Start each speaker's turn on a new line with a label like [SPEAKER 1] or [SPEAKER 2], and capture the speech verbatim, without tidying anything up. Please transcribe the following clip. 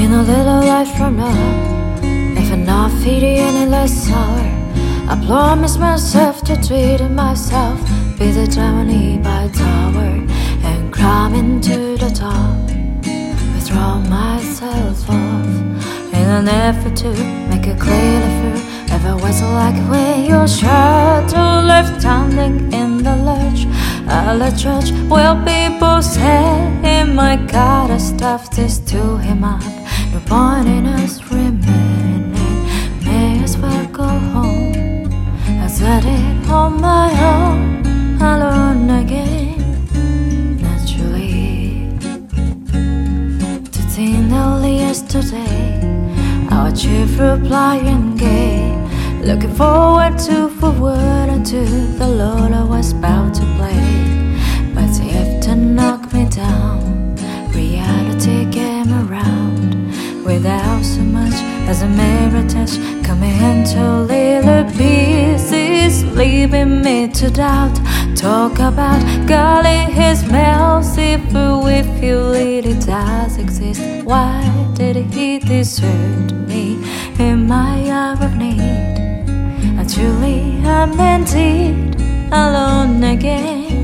[SPEAKER 1] in a little life from now. If I'm not feeding any less sour, I promise myself to treat myself, be the journey by tower, and climb into the top. I throw myself off in an effort to make it clear through every whistle, like when your shadow left standing in the lurch. I let church will people say, my God, I stuffed this to him up. No point in us remaining, may as well go home. I said it on my own, alone again. Naturally, to think only yesterday, our chief replying gay, looking forward to forward unto the Lord I was about to play. But if to knock me down, reality came around without so much as a mirror touch, coming into little pieces, leaving me to doubt. Talk about God in His mercy, for we feel it, it does exist. Why did He desert me in my hour of need? Truly I'm indeed alone again.